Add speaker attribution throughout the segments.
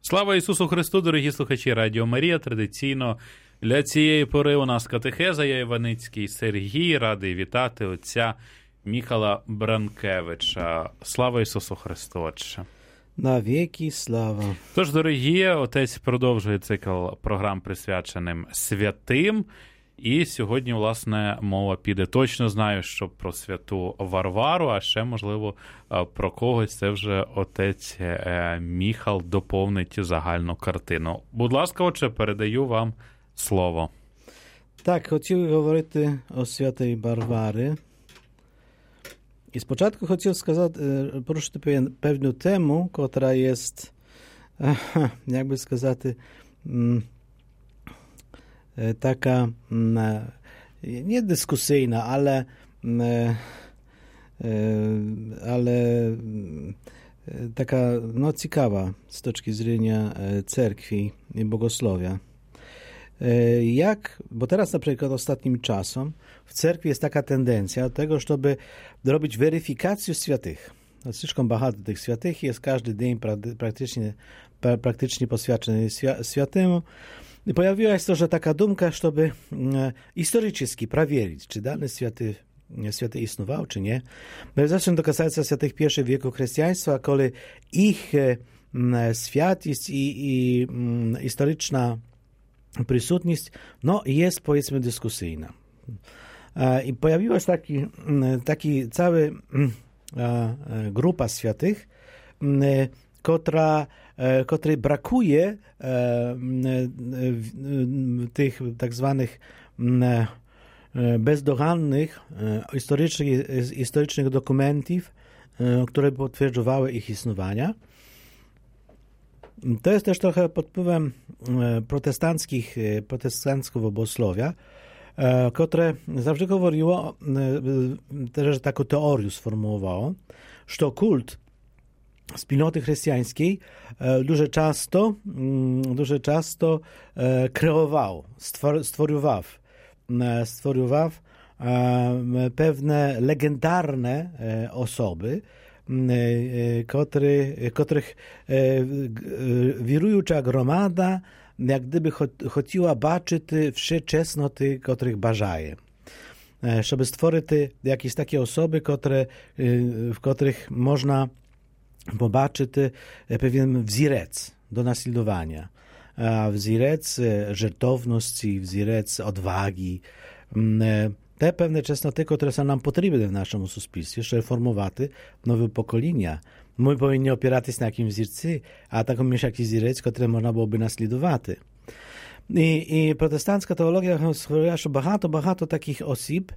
Speaker 1: Слава Ісусу Христу, дорогі слухачі Радіо Марія. Традиційно для цієї пори у нас катехеза. Я Іваницький Сергій, радий вітати отця Міхала Бранкевича. Слава Ісусу Христу, Отче.
Speaker 2: Навіки слава.
Speaker 1: Тож, дорогі, отець продовжує цикл програм, присвяченим святим. І сьогодні, власне, мова піде, точно знаю, що про святу Варвару, а ще, можливо, про когось це вже отець Міхал доповнить загальну картину. Будь ласка, отче, передаю вам слово.
Speaker 2: Так, хотів говорити о святій Варварі. І спочатку хотів сказати, порушити певну тему, котра є, як би сказати, taka nie dyskusyjna, ale taka ciekawa z toczki zrenia cerkwi i bogosłowia. Bo teraz na przykład ostatnim czasem w cerkwi jest taka tendencja do tego, żeby robić weryfikację świętych. Слишком багато tych świętych jest, każdy dzień praktycznie poświadczony świętemu. I pojawiła się też taka dumka, żeby historycznie sprawdzić, czy dany święty istniał, czy nie. Bo zaczęto dokazać się świętych pierwszych wieków chrześcijaństwa, kiedy ich świętość i historyczna przysutność jest, powiedzmy, dyskusyjna. I pojawiła się taki cały grupa świętych, której brakuje tych tak zwanych bezdogannych historycznych dokumentów, które potwierdzały ich istnienie. To jest też trochę pod wpływem protestanckiego bogosłowia, które zawsze mówiło, też taką teorię sformułowało, że kult wspólnoty chrześcijańskiej дуже часто kreował, stworzył pewne legendarne osoby, których wirująca gromada jak gdyby chciała baczyć wszystkie czesnoty, których bażaje. Żeby stworzyć jakieś takie osoby, w których można pobaczyć pewien wzirec do naśladowania. Wzirec żertowności, wzirec odwagi. Te pewne czesnoty, które są nam potrzebne w naszym społeczeństwie, żeby formować nowe pokolenia. My powinni opierać się na jakimś wzircu, a taką mieć jakiś wzirec, który można byłoby naśladować. I protestancka teologia mówiła, że багато takich osób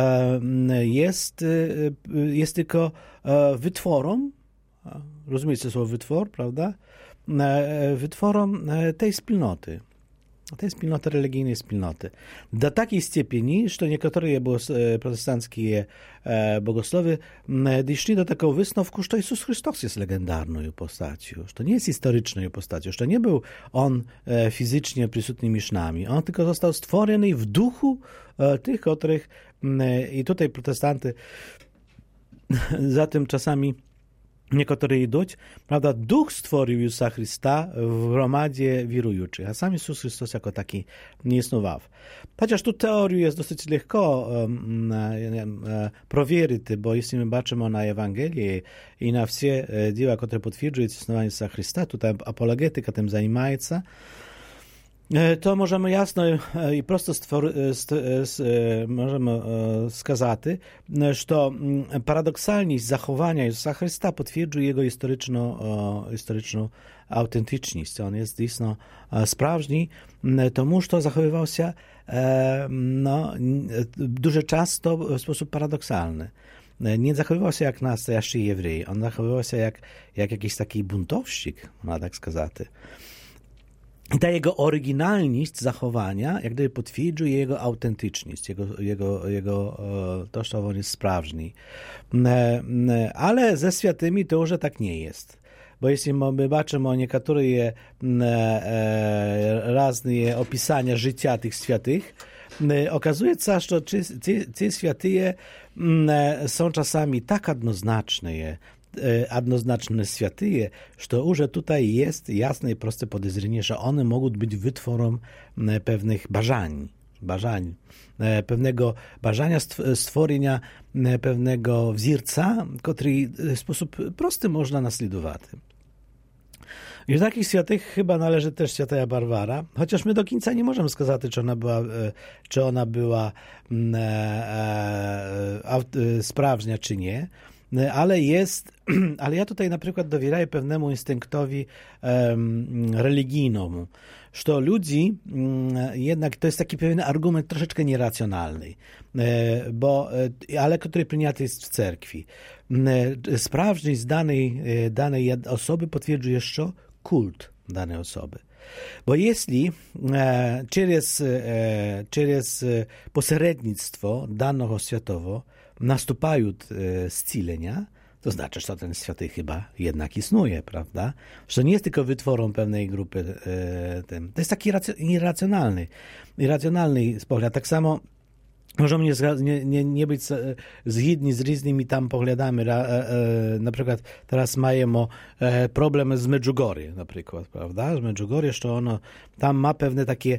Speaker 2: jest tylko wytworem, rozumiecie słowo wytwór, prawda? Wytworem tej wspólnoty religijnej wspólnoty. Do takiej stopni, że niektóre protestanckie bogosłowie doszli do takiego wysновku, że Jezus Chrystus jest legendarną postacią, że to nie jest historyczną postacią, że to nie był on fizycznie przysutny między nami, on tylko został stworzony w duchu tych, których i tutaj protestanty za tym czasami niektórzy idą, prawda, duch stworzył Jezusa Chrysta w gromadzie wirujących, a sam Jezus Chrystus jako taki nie istniał. Chociaż tu teorię jest dosyć lekko sprawdzić, bo jeśli my patrzymy na Ewangelię i na wszystkie dzieła, które potwierdzają istnienie Jezusa Chrysta, tutaj apologetyka tym zajmuje się, to możemy jasno i prosto możemy skazać, że paradoksalność zachowania Jezusa Chrysta potwierdzuje jego historyczną autentyczność. On jest istotnie sprawdźny, tomu, że zachowywał się dużo często w sposób paradoksalny. Nie zachowywał się jak nastojaszy Jewrej, on zachowywał się jak jakiś taki buntowщик, można tak сказать. I ta jego oryginalność zachowania jak gdyby potwierdzuje jego autentyczność, jego to, że on jest sprawny. Ale ze świętymi to już tak nie jest. Bo jeśli my patrzymy o niektóre różne opisania życia tych świętych, okazuje się, że ci świętyje są czasami tak jednoznaczne, однозначно святые, что уже tutaj jest jasne i proste podejrzenie, że one mogą być wytworem pewnych bażań, pewnego bażania stworzenia pewnego wzorca, który w sposób prosty można naśladować. I z takich świętych chyba należy też święta Barbara, chociaż my do końca nie możemy сказać, czy ona była sprawdznia, czy nie, ale ja tutaj na przykład dowierzam pewnemu instynktowi religijnemu, że ludzi jednak to jest taki pewien argument troszeczkę nieracjonalny, ale który przyjęty jest w cerkwi. Sprawdzność danej osoby potwierdzi jeszcze kult danej osoby. Bo jeśli przez pośrednictwo danego światowo nastupają zcilenia, to znaczy, że ten święty chyba jednak istnieje, prawda? Że nie jest tylko wytworem pewnej grupy. To jest taki irracjonalny pogląd. Tak samo możemy nie być zgodni z różnymi tam poglądami. Na przykład teraz mamy problem z Medjugorje, na przykład, prawda? Z Medjugorje, że ono tam ma pewne takie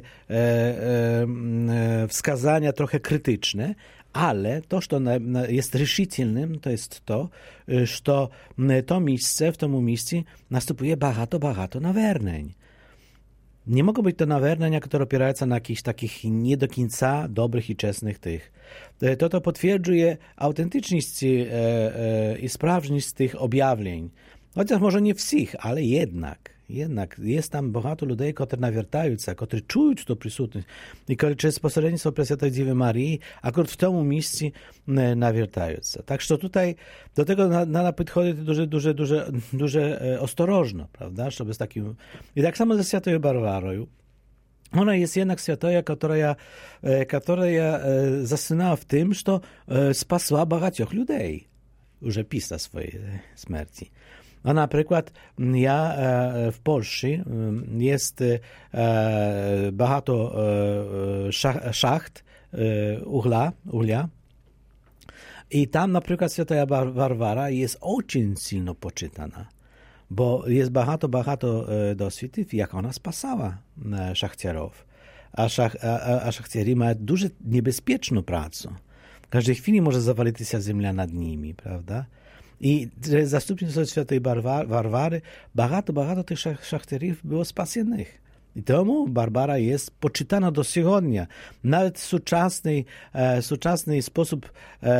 Speaker 2: wskazania trochę krytyczne, ale to, co jest решительnym, to jest to, że to miejsce, w tym miejscu następuje bardzo nawernień. Nie mogą być to nawernienia, które opierają się na jakichś takich nie do końca dobrych i czesnych tych. To potwierdzuje autentyczność i sprawność tych objawień. Chociaż może nie wszystkich, ale jednak jest tam bardzo ludzi, którzy nawiertają się, którzy czują to przysutność i którzy przez pośrednictwo Prесвятой Dziewy Marii akurat w tym miejscu nawiertają się. Tak, że tutaj do tego należy podchodzić dużo ostrożnie, prawda, żeby z takim... I tak samo ze Świętą Barbarą. Ona jest jednak święta, która zasynęła w tym, że spasła багатьох ludzi, już pisa swojej śmierci. A na przykład w Polsce jest bardzo szacht uglia i tam na przykład Święta Barbara jest bardzo silno poczytana, bo jest bardzo doświadków, jak ona spasała szachciarów. A szachciari mają dużo niebezpieczną pracę. W każdej chwili może zawalić się ziemia nad nimi, prawda? I zastępstwo Świętej Barbary bardzo tych szachterów było spasjonych. I temu Barbara jest poczytana do dzisiejszego. Nawet współczesny sposób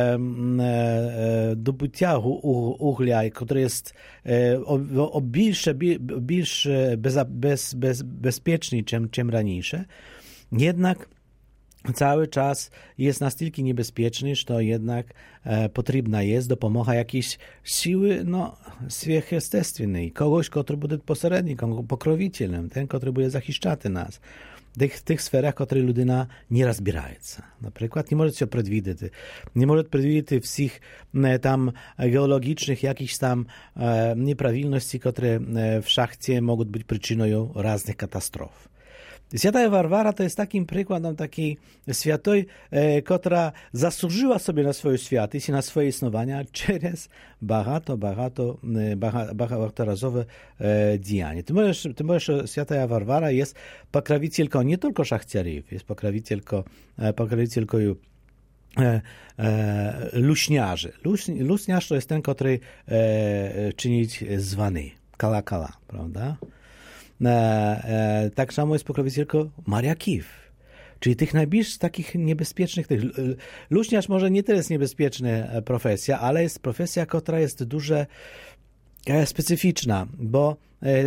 Speaker 2: dobycia uglia, który jest o bezpieczny czym raniejsze, jednak cały czas jest na tyle niebezpieczny, że jednak potrzebna jest dopomoga jakiejś siły sверхъестественnej, kogoś, kto będzie pośrednikiem, pokrowicielem, ten, który będzie zachiszczać nas. W tych sferach, w których ludyna nie rozbierają się. Na przykład nie może się przewidzieć. Nie może przewidzieć wszystkich tam geologicznych jakichś tam nieprawilności, które w szachcie mogą być przyczyną różnych katastrof. Święta Barbara to jest takim przykładem takiej świętej, która zasłużyła sobie na swoją świętość i na swoje istnienie przez bahato-razowe działanie. Tym bardziej, że Święta Barbara jest pokrawicielką nie tylko szachciarów, jest pokrawicielką luśniarzy. Luśniarz to jest ten, który czynić zwany, kala, prawda? Tak samo jest pokroviteľkou mariakів, czyli tych najbliższych takich niebezpiecznych. Luśniarz może nie tyle jest niebezpieczna profesja, ale jest profesja, która jest dużo specyficzna, bo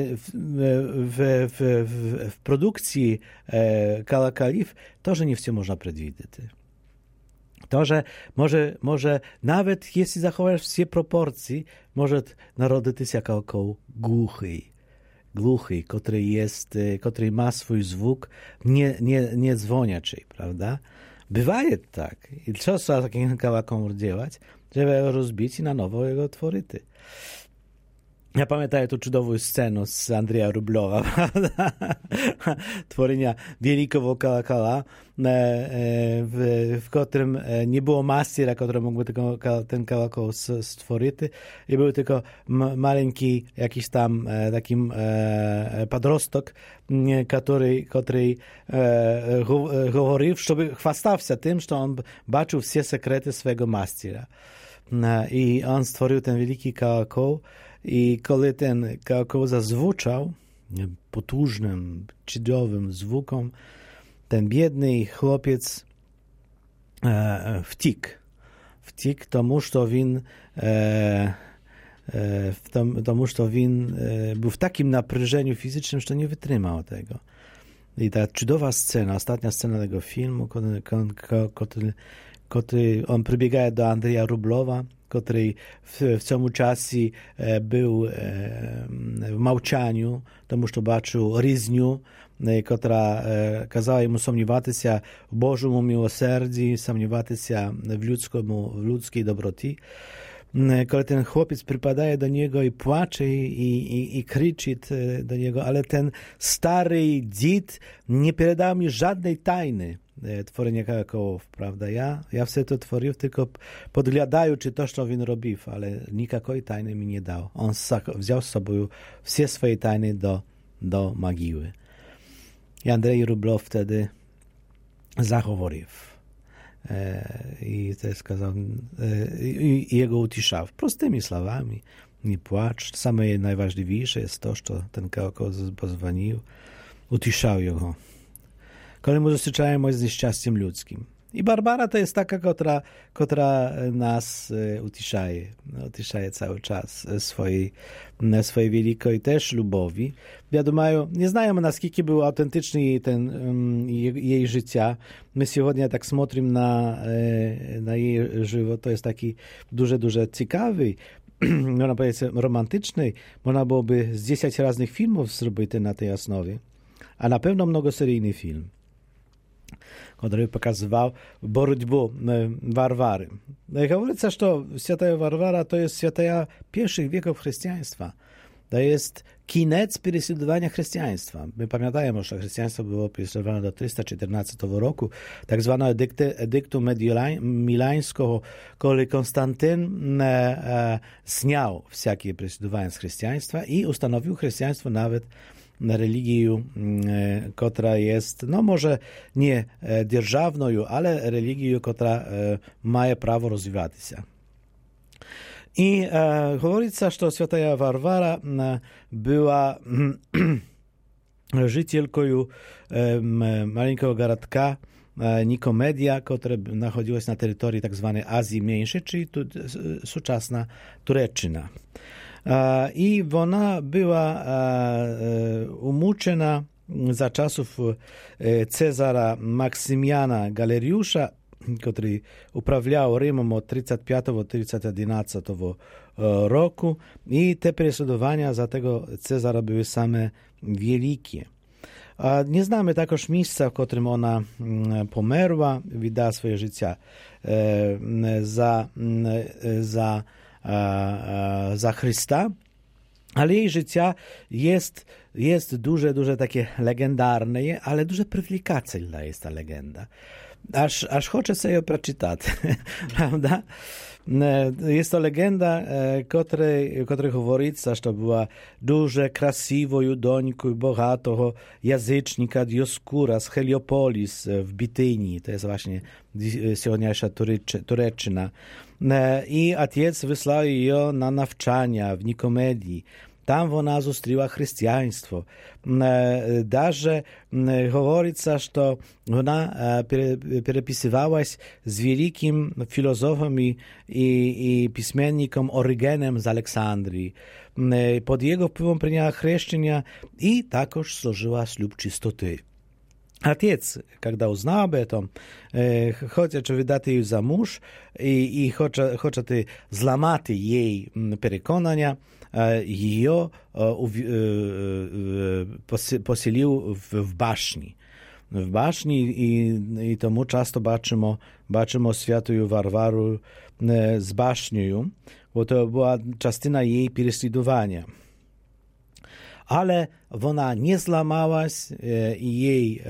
Speaker 2: w produkcji kalakaliw to, że nie wszystko można przewidzieć. To, że może nawet jeśli zachowasz wszystkie proporcje, może narodzić się jako głuchy, który ma swój zwuk nie dzwoniaczy, prawda? Bywaje tak. I trzeba takim kałakom działać, żeby rozbić i na nowo jego tworzyć. Ja pamiętam tu czudową scenę z Andrzeja Rublowa, prawda? Tworzenia wielkiego kolokala, w którym nie było mastera, który mógłby ten kolokol stworzyć. I był tylko maleńki jakiś tam takim podrostok, który mówił, żeby chwastał się tym, że on baczył wszystkie sekrety swojego mastera. I on stworzył ten wielki kolokol. I kiedy ten kolokol zazwuczał potężnym, cudowym zvukom, ten biedny chłopiec wtik tomu, że win był w takim napряжeniu fizycznym, że nie wytrzymał tego. I ta cudowa scena, ostatnia scena tego filmu, kiedy on przybiega do Andrzeja Rublowa, który w całym czasie był w małczaniu, tomu, że baczył ryzniu, która kazała mu sąmniewać się w Bożym miłosierdziu, sąmniewać się w ludzkiej dobroci. Kiedy ten chłopiec przypadaje do niego i płacze i krzyczy do niego, ale ten stary dzid nie передał mi żadnej tajny tworzenia kolokolów, prawda? Ja wtedy to tworzył, tylko podglądając, czy to, co on robił, ale nikakiej tajny mi nie dał. On wziął z sobą wszystkie swoje tajny do mogiły. I Andrzej Rublow wtedy zachował. I to сказał, i jego utiszał prostymi słowami. Nie płacz. Same najważniejsze jest to, że ten kolokol pozwonił. Utiszał jego. Kiedy mu zastyczają z nieszczęściem ludzkim. I Barbara to jest taka, która nas utiszaje cały czas swojej wielkiej też lubowi. Wiadomo, nie znają naskільки był autentyczny jej życia. My dzisiaj tak смотрим na jej żywot. To jest taki duże ciekawy, można powiedzieć romantyczny. Można byłoby z 10 różnych filmów zrobić na tej osnowie. A na pewno mnogoseryjny film, który pokazywał borotьбу Warwary. Говорится, что Święta Warwara to jest święta pierwszych wieków chrześcijaństwa. To jest koniec prześladowania chrześcijaństwa. My pamiętajmy, że chrześcijaństwo było prześladowane do 314 roku, tak zwanego edyktu milańskiego, kiedy Konstantyn zniał wszelkie prześladowania z chrześcijaństwa i ustanowił chrześcijaństwo nawet religię, która jest, no może nie dzierżawną, ale religią, która ma prawo rozwijać się. I говорится, że Święta Warwara była życielką maleńkiego garadka Nikomedia, która znajdowała się na terytorii tak zwanej Azji Mniejszej, czyli współczesna Turecczyna. I ona była umuczona za czasów Cezara Maksymiana Galeriusza, który uprawiał Rzymem od 35-11 roku i te prześladowania za tego Cezara były same wielkie. Nie znamy także miejsca, w którym ona pomerła, wydała swoje życie za Chrysta, ale jej życie jest duże takie legendarne, ale duże prywilekacyjna jest ta legenda. Aż chcę sobie ją przeczytać, prawda? Jest to legenda, której mówi, że to była duże, krasiwą dońką bogatego języcznika Dioskura z Heliopolis w Bitynii. To jest właśnie dzisiejsza Turecczyna. I ojciec wysłał ją na nawczania w Nikomedii. Tam ona zустріла chrześcijaństwo. Даже говорится, что она переписывалась z wielkim filozofem i pismennikiem Orygenem z Aleksandrii. Pod jego wpływem przyjęła chrzczenia i також złożyła ślub czystoty. Отец, когда узнал об этом, хочет вydać jej za mąż i хоче złamać jej przekonania, ее посілив в башні. В башні, і тому часто бачимо Святую Варвару з башнею, bo to była частина jej prześladowania. Ale ona nie złamała się i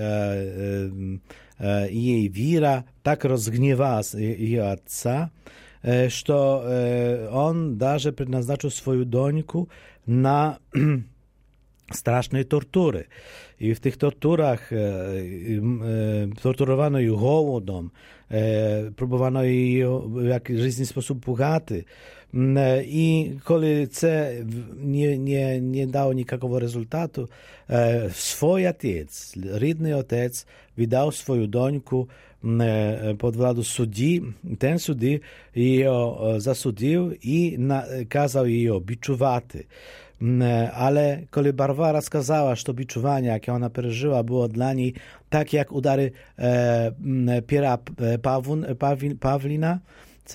Speaker 2: jej wiara tak rozgniewała jej ojca, że on даже przeznaczył swoją doniku na straszne tortury. I w tych torturach torturowano ją głodem, próbowano jej w jakiś sposób bogaty. I kiedy to nie dało nikakого rezultatu, swój ojciec, rідний ojciec, wydał swoją doniku pod władzą sudzi. Ten sudzi ją zasudził i kazał jej biczować. Ale kiedy Barbara сказала, że biczowanie, jakie ona przeżyła, było dla niej tak jak udary piera Pawlina, w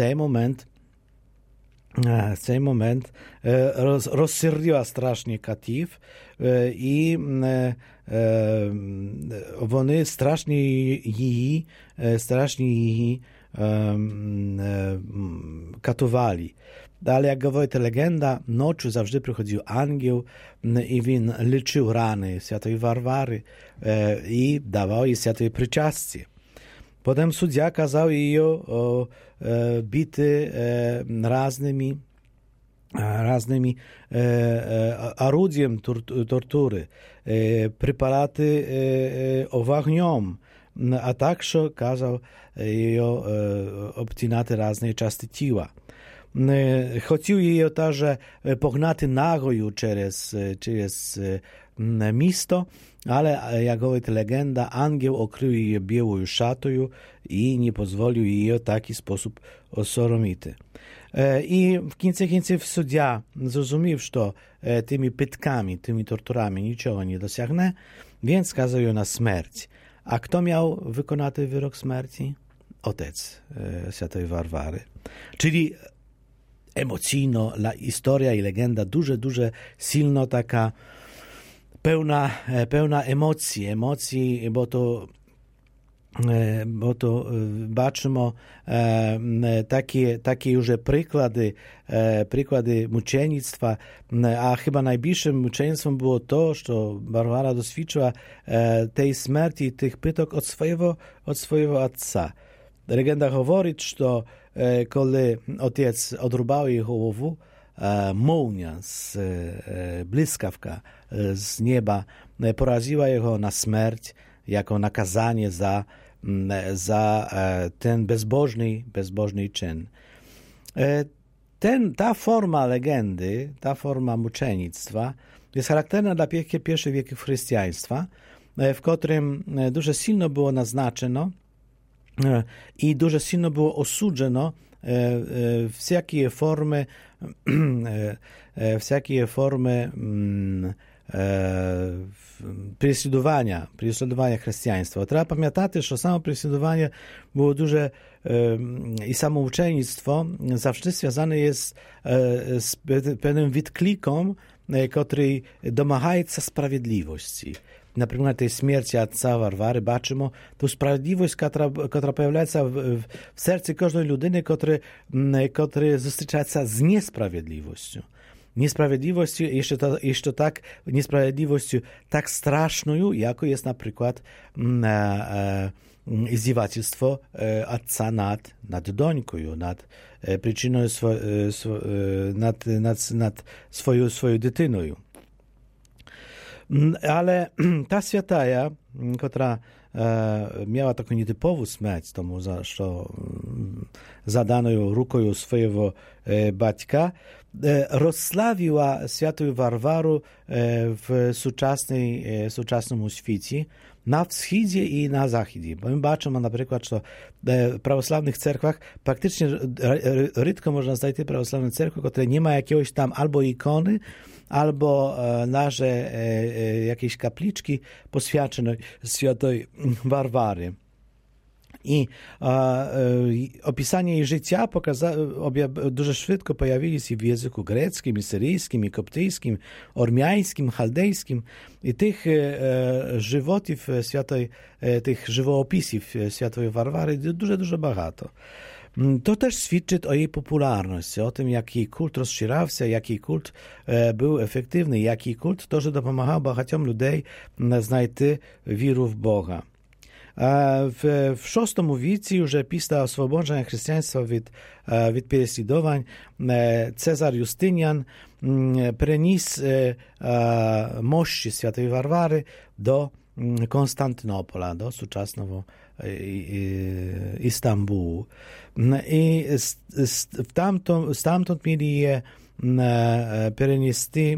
Speaker 2: цей момент розсердила страшnie Катів, і вони страшnie її katowali. Ale jak mówi ta legenda, nocą zawsze przychodził angiel i on leczył rany świętej Warwary i dawał jej świętej przyczastie. Potem sędzia kazał jej bity raznymi орудием tortury, preparaty ogniom, a także kazał jej obcinać różne części ciała. Chciał jej także pognać nagoju przez miasto, ale jak mówi legenda, angiel okrył jej białą szatą i nie pozwolił jej w taki sposób osoromić. I w końcu sędzia zrozumiał, że tymi pytkami, tymi torturami niczego nie dosięgnie, więc skazał ją na śmierć. A kto miał wykonać wyrok śmierci? Ojciec świętej Warwary. Czyli emocjno, historia i legenda duże silno taka pełna emocji, bo to baczymy takie już przykłady muczenictwa, a chyba najbliższym muczenictwem było to, że Barbara doświadczyła tej śmierci, tych pytok od swojego ojca. Legenda mówi, że kiedy ojciec odrubał jej głowę, молnia błyskawka z nieba poraziła jego na śmierć jako nakazanie za ten bezbożny czyn. Ta forma legendy, ta forma muczenictwa jest charakterna dla pierwszych wieków chrześcijaństwa, w którym dużo silno było naznaczeno i dużo silno było osudzeno wszelkie formy prześladowania chrześcijaństwa. Trzeba pamiętać, że samo prześladowanie było duże i samo uczennictwo zawsze związane jest z pewnym wyklikiem, który domaga się sprawiedliwości. Na przykład tej śmierci ojca Warwary baczymy tę sprawiedliwość, która pojawia się w sercu każdej ludyny, która styka się z niesprawiedliwością. Niesprawiedliwością, jeszcze tak, niesprawiedliwością tak straszną, jako jest na przykład izdевательstwo ojca nad dońką, nad przyczyną nad swoją dytyną. Ale ta świętaja, która miała taką nietypową śmierć, tomu, że zadano ją ruką swojego baćka, rozsławiła świętą Warwarę w współczesnym świecie, na wschodzie i na zachodzie. Bo my baczymy na przykład, że w prawosławnych cerkwach praktycznie rzadko można znaleźć prawosławne cerkwy, które nie ma jakiegoś tam albo ikony, albo nasze jakieś kapliczki poświęcone świętej Warwary. I opisanie jej życia dużo szybko pojawili się w języku greckim, syryjskim, koptyjskim, ormiańskim, chaldejskim. I tych żywotów świętej, tych żywoopisów świętej Warwary dużo, dużo багато. To też świadczy o jej popularności, o tym, jaki kult rozszerzał się, jaki kult był efektywny, jaki kult to, że dopomagał багатьом людей знайти віру в Бога. W VI wieku, już pісля освободження християнства від переслідувань, Cezar Justynian переніс мощі Святої Варвари до Konstantynopola, do сучасного Istanbulu. I stamtąd mieli je перенести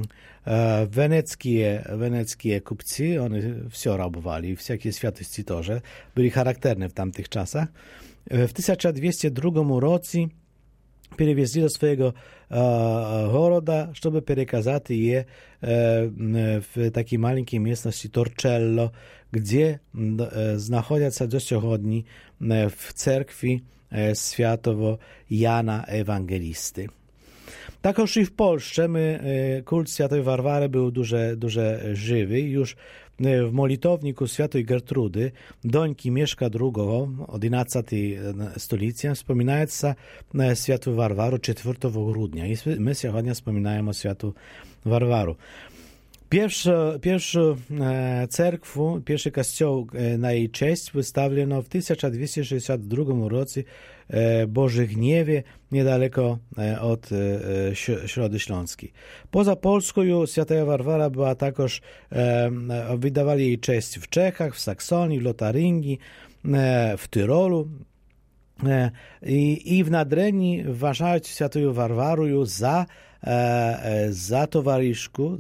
Speaker 2: weneckie kupcy, oni все rabowali, всякие святости тоже, byli charakterne w tamtych czasach. W 1202 roku перевезли do swojego города, żeby przekazać je w takiej maleńkiej miejscowości Torcello, gdzie znajdują się do сьогодні w cerkwi świętego Jana Ewangelisty. Також і в Польщі kult Świętej Warwary był дуже żywy. Już w molitowniku Świętej Gertrudy, dońki Mieszka II, XI stulecie, wspominają się Świętą Warwaru 4 grudnia. I my dzisiaj wspominamy o Świętą Warwaru. Pierwszą cerkwę, pierwszy kościół na jej cześć wystawiono w 1262 roku w Bożygniewie, niedaleko od Środy Śląskiej. Poza Polską Święta Warwara była także, wydawali jej cześć w Czechach, w Saksonii, w Lotaryngii, w Tyrolu. I w Nadrenii uważają Świętą Warwarę za towarzyszku,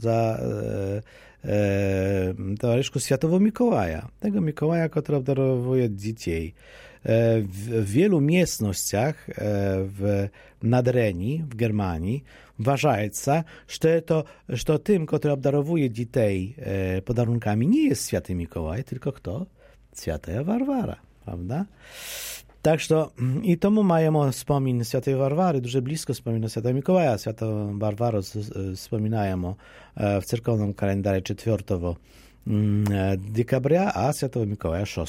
Speaker 2: towarzyszku Świętego Mikołaja. Tego Mikołaja, który obdarowuje dzieci. W wielu miejscowościach w Nadrenii, w Germanii, uważają się, że tym, który obdarowuje dzieci podarunkami, nie jest Święty Mikołaj, tylko kto? Święta Warwara, prawda? Tak, że i tomu mają wspomin Świętej Warwary, дуже blisko wspomina Świętego Mikołaja. Świętą Warwarę wspominają w cerkownym kalendarzu 4 dekabra, a Świętego Mikołaja 6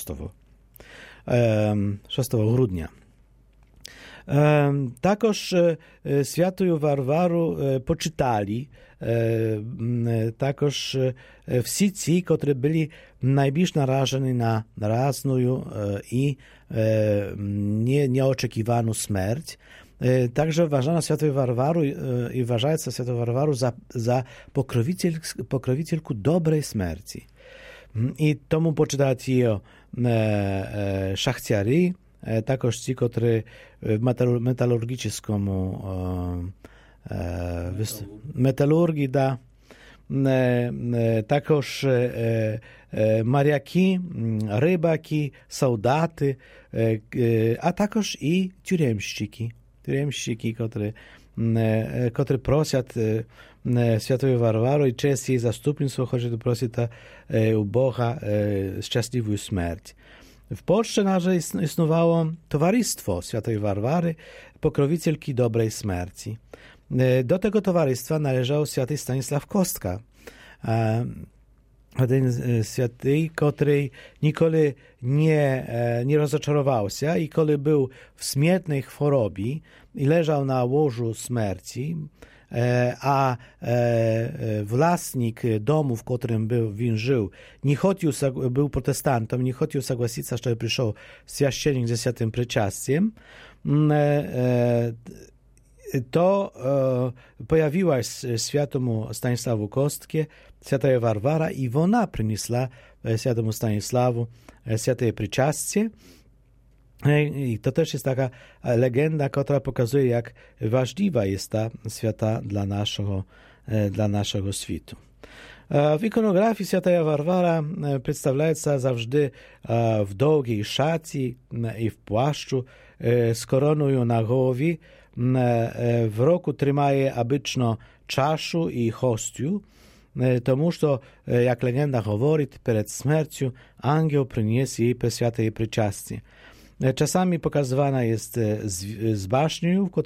Speaker 2: grudnia. Takoż Świętą Warwarę poczytali takoż wszyscy ci, którzy byli najbliż narażeni na razną i nieoczekiwaną śmierć. Także uważano Świętą Warwarę i uważają Świętą Warwarę za pokrowicielku dobrej śmierci. I tomu poczytali ją szachciary, takoż ci, którzy w metalurgickim metalurgii, takoż mariaki, rybaki, soldaty, a takoż i tюремщики, którzy prosią Świętą Warwarę i przez jej zastupnictwo chcą prosić u Boga szczęśliwą śmierć. W Polsce istniało Towarzystwo Świętej Warwary, pokrowicielki dobrej śmierci. Do tego towarzystwa należał święty Stanisław Kostka, jeden święty, który nigdy nie rozczarował się i kiedy był w śmiertnej chorobie i leżał na łożu śmierci, a własnik domu, w którym żył, był protestantem, nie chciał согласиться, żeby przyszedł święcienik ze świętym przyczastiem, to pojawiła się świętemu Stanisławu Kostkie Święta Warwara i ona przyniosła świętemu Stanisławu święte przyczastie. I to też jest taka legenda, która pokazuje, jak ważliwa jest ta święta dla naszego światu. W ikonografii Święta Warwara przedstawia się zawsze w długiej szacie i w płaszczu z koroną na głowie. W roku trzymaje obyczno czaszu i hostiu, тому що, jak legenda mówi, przed śmiercią angiel przyniesie jej święte przyczastie. Czasami pokazywana jest z baśnią, w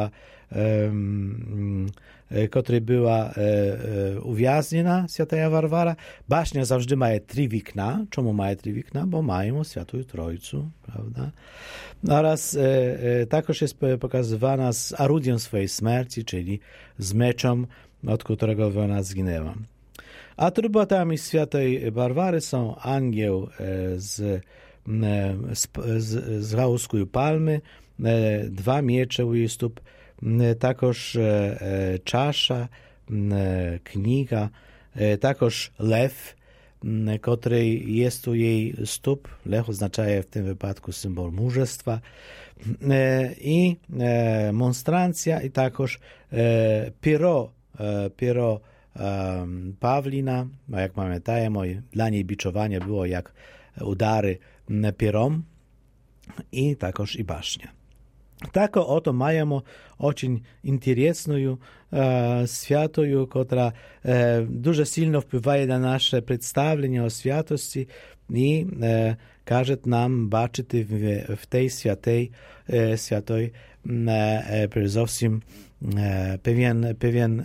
Speaker 2: której była uwięziona Święta Warwara. Baśnia zawsze ma 3 wikna. Czemu ma 3 wikna? Bo mają Świętą Trójcę, prawda? Oraz także jest pokazywana z arudiem swojej śmierci, czyli z meczem, od którego ona zginęła. Atrybutami Świętej Warwary są angieł z gałuzką palmy, 2 miecze u jej stóp, також чаша, книга, також лев, котрий є у її ступ. Лев означає в цьому випадку символ мужества. І монстранція, і також піро Павліна, як пам'ятаємо, для неї бічування було як удари піром, і також і башня. Tako oto majemo очень интересную святую, która дуже сильно впливає на наше представлення о святості і каже нам бачити в тій святой передусім певен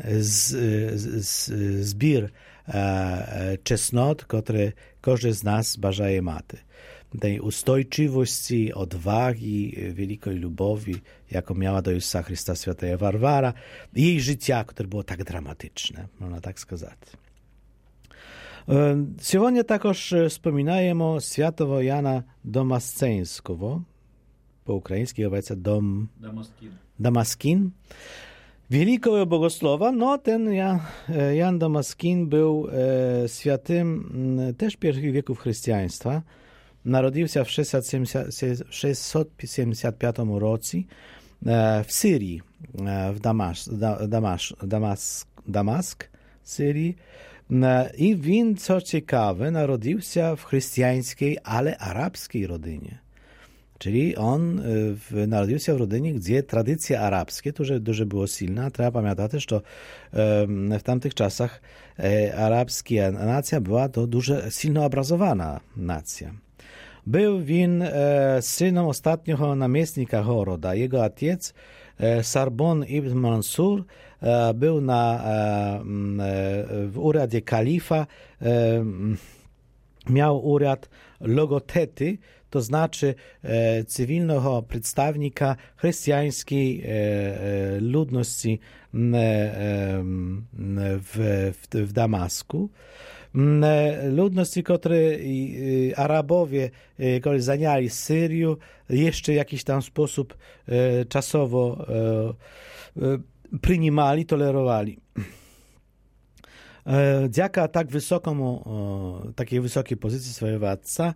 Speaker 2: збір чеснот, котрий кожен з нас бажає мати. Tej ustojczywości, odwagi, wielkiej lubowi, jaką miała do Jezusa Chrysta Święta Warwara, i jej życia, które było tak dramatyczne, można tak сказать. Сьогодні також wspominajemy Świętego Jana Damasceńskiego, po-ukraiński obec Damaskin. Wielkiego bogosłowa, no ten Jan Damaskin był świętym też pierwszych wieków chrześcijaństwa. Narodził w 675 roці w Syrii, w Damask, Syrii. I він, co ciekawe, narodził się w chrześcijańskiej, ale arabskiej rodzinie. Czyli on narodził się w rodzinie, gdzie tradycja arabskie дуже było silna. Trzeba pamiętać, że w tamtych czasach arabska nacja była to дуже silno obrazowana nacja. Był він synem ostatniego namiestnika Horoda. Jego ojciec, Sarbon ibn Mansur, był w uradzie kalifa, miał urad logotety, to znaczy cywilnego przedstawnika chrześcijańskiej ludności w Damasku. Ludności, które Arabowie, którzy zajęli Syrię, jeszcze w jakiś tam sposób czasowo przyjmowali, tolerowali. Dzięki takiej wysokiej pozycji swojego ojca,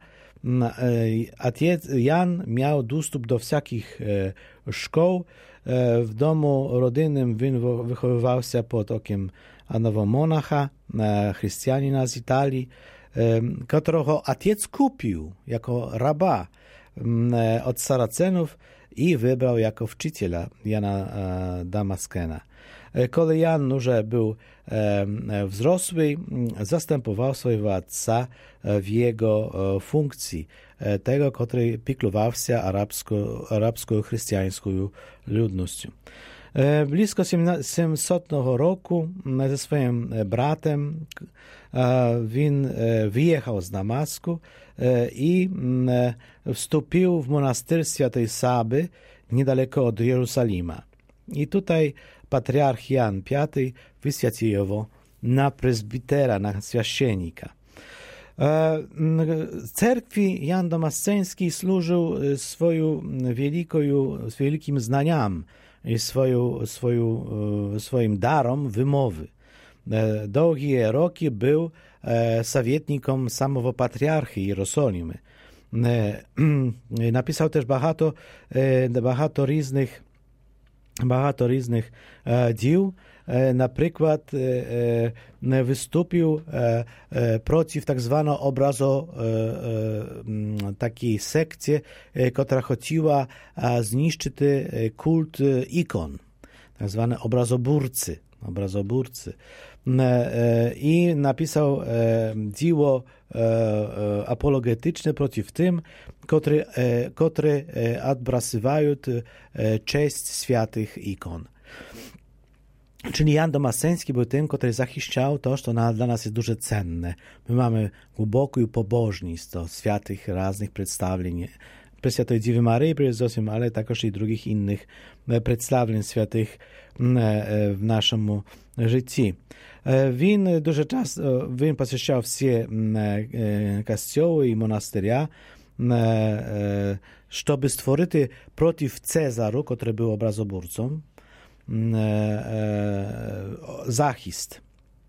Speaker 2: Jan miał dostęp do wszelkich szkół. W domu rodzinnym wychowywał się pod okiem одного монаха, chrześcijanina z Italii, którego ojciec kupił jako raba od Saracenów i wybrał jako wczyciela Jana Damaskena. Kiedy Jan już był wzrosły, zastępował swojego ojca w jego funkcji, tego, który piklował się arabską chrześcijańską ludnością. Blisko 700 roku ze swoim bratem він wyjechał z Damasku i wstąpił w monastyr Świętej Saby niedaleko od Jerozolima. I tutaj patriarch Jan V wyświęcił go na prezbitera, na święcennika. Cerkwi Jan Damasceński służył wielkim znaniom i swoim darom wymowy. Długie roki był sowietnikiem samego patriarchy Jerozolimy. Napisał też багато różnych dzieł. Na przykład wystąpił przeciw tak zwaną takiej sekcji, która chciała zniszczyć kult ikon, tak zwane obrazoburcy. i napisał dzieło apologetyczne przeciw tym, które odbrasywają cześć świętych ikon. Czyli Jan Damasceński był tym, który zachiszczał to, co dla nas jest дуже cenne. My mamy głęboką pobożność świętych raznych przedstawień Prесвятої Діви Марії, передусім, ale також і других innych представлень святих в нашому житті. Він дуже часто посещав всі костьоли і монастиря, щоб створити проти Цезару, який був образоборцем, захист.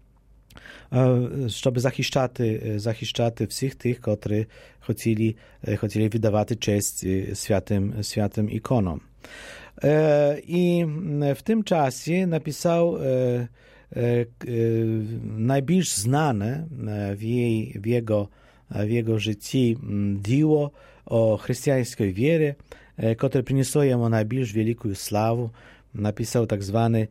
Speaker 2: Щоб захищати всіх тих, котрі хотіли віддавати честь святим іконам. І в тим часі написав найбільш знане в його житті діло о християнській вірі, котре принесло йому найбільш велику славу. Napisał tak zwany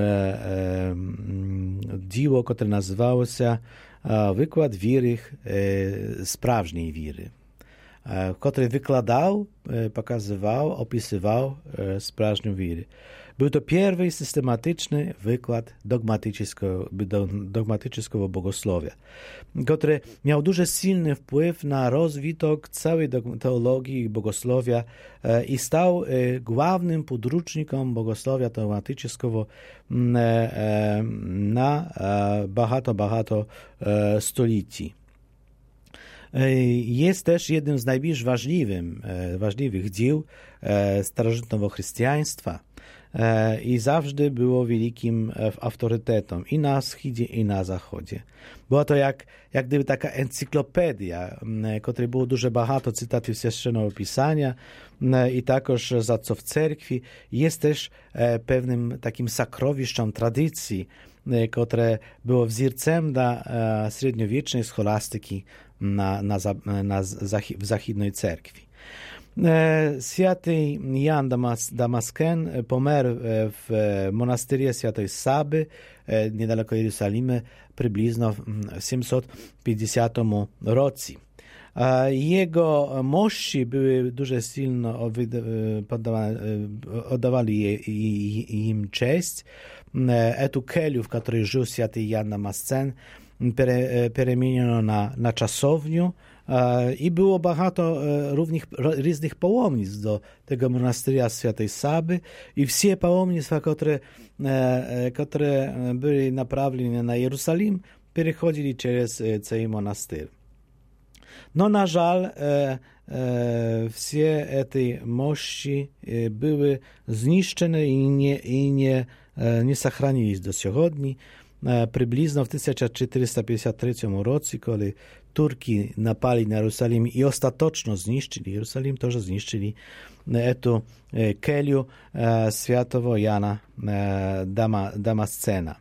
Speaker 2: dzieło, które nazywało się Wykład wiry, sprawdźnej wiry, który wykładał, pokazywał, opisywał sprawdźną wiry. Był to pierwszy systematyczny wykład dogmatycznego bogosłowia, który miał дуже silny wpływ na rozwitok całej teologii i bogosłowia i stał głównym podręcznikiem bogosłowia dogmatycznego na багато stuleci. Jest też jednym z najbardziej ważliwych dzieł starożytnego chrześcijaństwa i zawsze było wielkim autorytetem i na wschodzie, i na zachodzie. Była to jak gdyby taka encyklopedia, w której było дуже багато cytatów z Świętego Pisania i także za co w cerkwi. Jest też pewnym takim sakrowiszczem tradycji, które było wzorcem dla średniowiecznej scholastyki w zachodniej cerkwi. Święty Jan Damascen pomarł w monasterie Świętej Saby, niedaleko Jerozolimy, przybliżno w 750 roku. Jego mości były дуже silno oddawali im cześć. Etу келю, w której żył święty Jan Damascen, перемінено на czasownię i było багато różnych pałomnictw do tego monasteria Świętej Saby i wszystkie pałomnictwa, które były направлені na Jerozolim, przechodzili przez ten monastyr. No na żal wszystkie te mości były zniszczone i nie сохранились do сьогодні. Приблизно в 1453 році, коли турки напали на Єрусалим і остаточно знищили Єрусалим, теж знищили ету келю святого Яна Damascena.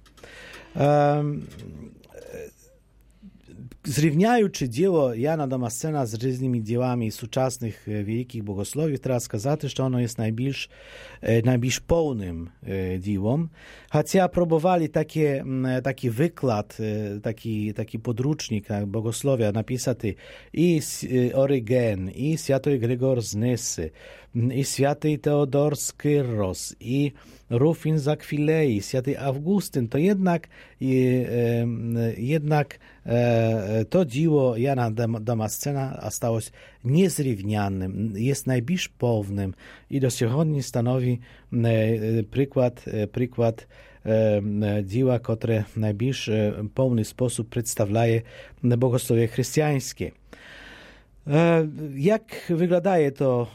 Speaker 2: Zrównując dzieło Jana Damascena z różnymi dziełami współczesnych wielkich bogosłowów, teraz сказати, że ono jest najbardziej pełnym dziełem. Chociaż próbowali taki wykład, taki podręcznik bogosłowia napisać i Orygen, i święty Gregor z Nysy, i święty Teodor z Kyrros, i Rufin z Akwilei, święty Augustyn, to jednak to dzieło Jana Damascena stało się niezrównianym, jest najbardziej pełnym i do dzisiaj stanowi przykład dzieła, które w najbardziej pełny sposób przedstawia bogosławie chrześcijańskie. Jak wygląda to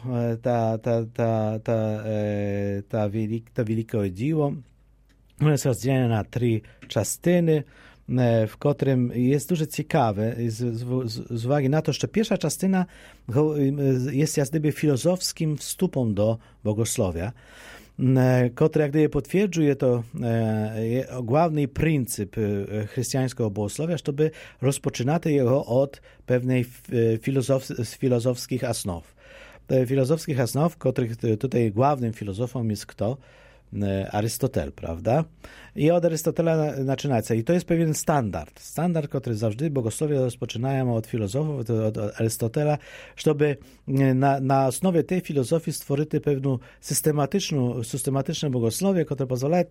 Speaker 2: to wielkie dzieło? Ono jest rozdzielone na 3 części, w którym jest дуже ciekawe z uwagi na to, że pierwsza częścina jest jak gdyby filozofskim wstupem do bogosłowia, który jak gdyby potwierdzuje to główny pryncyp chrześcijańskiego bogosłowia, żeby rozpoczynać jego od pewnej filozofskich osnów. Filozofskich osnów, których tutaj głównym filozofem jest kto? Arystotel, prawda? I od Arystotela zaczynaється. I to jest pewien standard, który zawsze bogosłowie rozpoczynają od filozofów, od Arystotela, żeby na osnowie tej filozofii stworzyć pewną systematyczne bogosłowie, które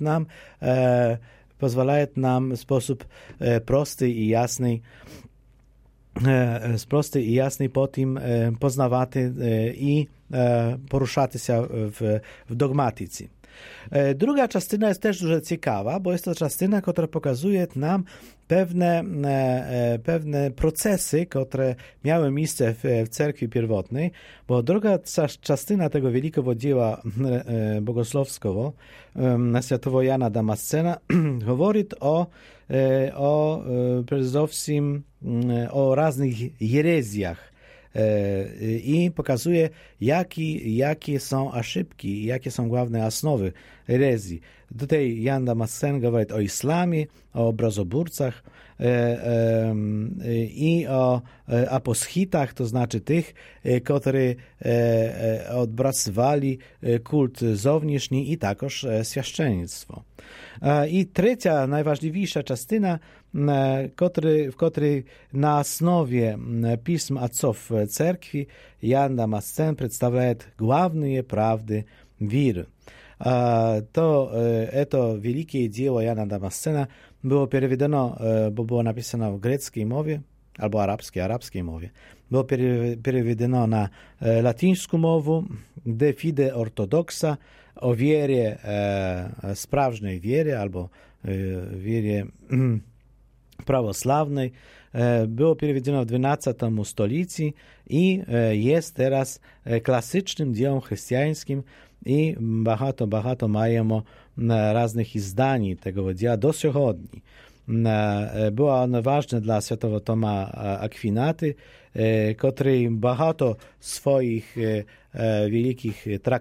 Speaker 2: pozwalają nam w sposób prosty i jasny po tym poznawać i poruszać się w dogmatyce. Druga częścina jest też dużo ciekawa, bo jest to częścina, która pokazuje nam pewne procesy, które miały miejsce w cerkwi pierwotnej, bo druga częścina tego wielkiego dzieła bogosłowskiego świętego Jana Damascena mówi przede wszystkim o różnych herezjach i pokazuje, jakie są aszybki, jakie są główne osnowy herezji. Tutaj Jan Damascen mówi o islamie, o obrazoburcach i o aposchitach, to znaczy tych, którzy odbracywali kult zewnętrzny i także święczeństwo. I trzecia, najważniejsza częścina, w której na osnowie pism ojców cerkwi Jan Damascen przedstawia główne prawdy wiry. To wielkie dzieło Jana Damascena było przewidziano, bo było napisane w greckiej mowie, albo arabskiej mowie. Było przewidziano na latyńską mowę, de fide ortodoksa, o wierze, sprawnej wierze, albo wierze prawosławnej. Było przewidziano w XII stolicy i jest teraz klasycznym dziełem chrześcijańskim i багато маємо różnych izdań tego dzieła do сьогодні. Była ona ważna dla świętego Toma Akwinaty, który багато swoich wielkich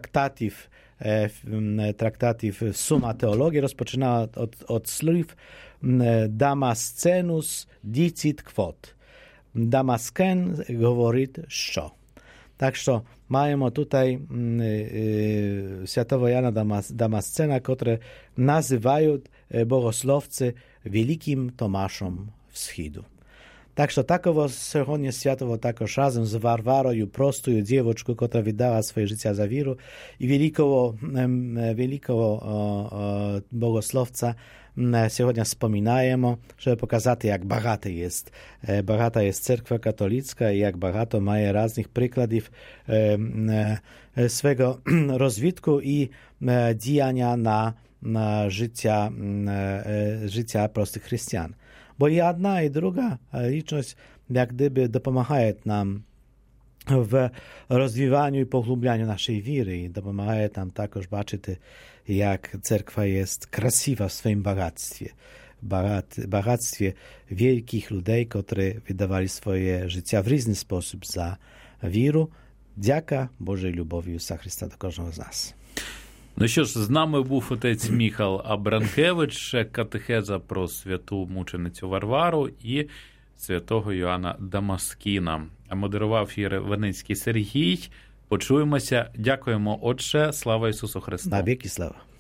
Speaker 2: traktatów Summa Teologii rozpoczynała od słów Damascenus dicit quod. Damascen mówi, що. Tak, że mamy tutaj świętego Jana Damascena, które nazywają bogosłowcy wielkim Tomaszem Wschodu. Tak, że takowo słychanie świętowo takoż razem z Warwarą, prostą dziewczynką, która wydała swoje życie za wiarę i wielkiego bogosłowca сьогодні wspominajemy, żeby pokazać, jak bagata jest cerkwa katolicka i jak багато mає różnych przykładów swego rozwitku i działania na życia prostych chrześcijan. Bo jedna i druga liczność jak gdyby dopomagają nam w rozwijaniu i pogłębianiu naszej wiary i dopomagają nam także zobaczyć, jak cerkwa jest krasiwa w swoim bogactwie wielkich ludzi, którzy wydawali swoje życia w różny sposób za wiarę. Dzięki Bożej lubowi Jezusa Chrysta do każdego z nas.
Speaker 1: Ну що ж, з нами був отець Міхал Абранкевич, катехеза про святу мученицю Варвару і святого Йоанна Дамаскіна. Модерував Єреваницький Сергій. Почуємося. Дякуємо, Отче. Слава Ісусу Христу.
Speaker 2: На віки слава.